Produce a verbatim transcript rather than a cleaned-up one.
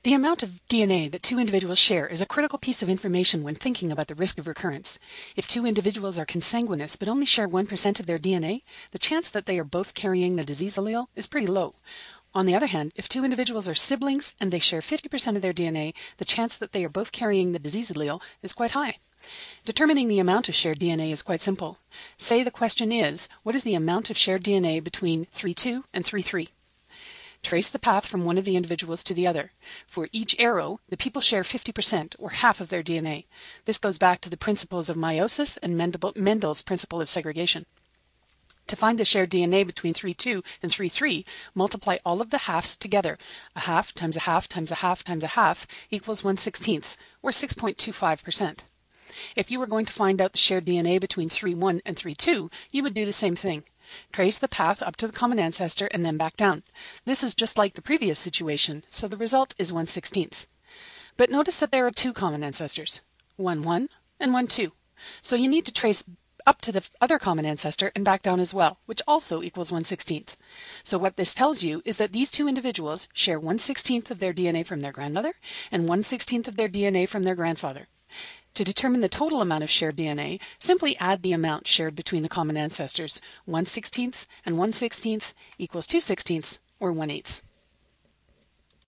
The amount of D N A that two individuals share is a critical piece of information when thinking about the risk of recurrence. If two individuals are consanguineous but only share one percent of their D N A, the chance that they are both carrying the disease allele is pretty low. On the other hand, if two individuals are siblings and they share fifty percent of their D N A, the chance that they are both carrying the disease allele is quite high. Determining the amount of shared D N A is quite simple. Say the question is, what is the amount of shared D N A between three two and three three? Trace the path from one of the individuals to the other. For each arrow, the people share fifty percent, or half of their D N A. This goes back to the principles of meiosis and Mendel's principle of segregation. To find the shared D N A between three two and three three, multiply all of the halves together. A half times a half times a half times a half equals one sixteenth, or six point two five percent. If you were going to find out the shared D N A between three one and three two, you would do the same thing. Trace the path up to the common ancestor and then back down. This is just like the previous situation, so the result is one sixteenth. But notice that there are two common ancestors, one one and one two. So you need to trace up to the other common ancestor and back down as well, which also equals one sixteenth. So what this tells you is that these two individuals share one sixteenth of their D N A from their grandmother and one sixteenth of their D N A from their grandfather. To determine the total amount of shared D N A, simply add the amount shared between the common ancestors. one sixteenth and one sixteenth equals two sixteenths, or one eighth.